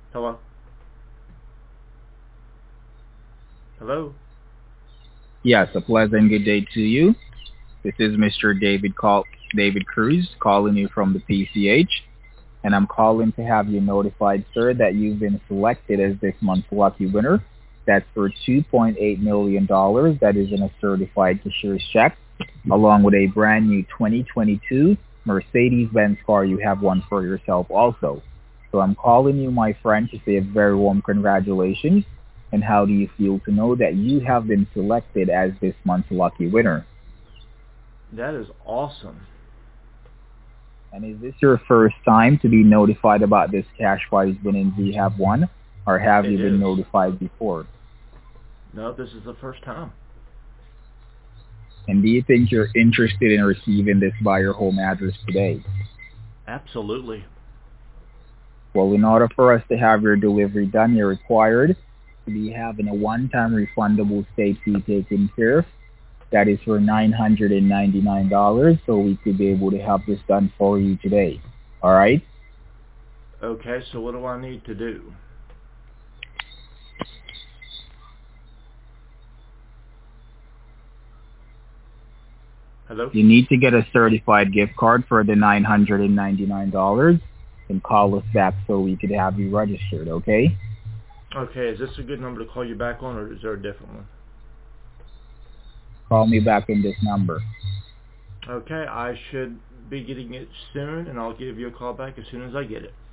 Hello? Hello? Yes, a pleasant good day to you. This is Mr. David Cruz calling you from the PCH, and I'm calling to have you notified, sir, that you've been selected as this month's lucky winner. That's for $2.8 million. That is in a certified cashier's check, along with a brand new 2022 Mercedes-Benz car. You have one for yourself also. So I'm calling you, my friend, to say a very warm congratulations. And how do you feel to know that you have been selected as this month's lucky winner? That is awesome. And is this your first time to be notified about this cash prize winnings you have won, or have It you been is. notified before? No, this is the first time. And do you think you're interested in receiving this by your home address today? Absolutely. Well, in order for us to have your delivery done, you're required to be having a one-time refundable state fee taken care of. That is for $999, so we could be able to have this done for you today. All right? Okay, so what do I need to do? Hello? You need to get a certified gift card for the $999 and call us back so we could have you registered, okay? Okay, is this a good number to call you back on, or is there a different one? Call me back in this number. Okay, I should be getting it soon, and I'll give you a call back as soon as I get it.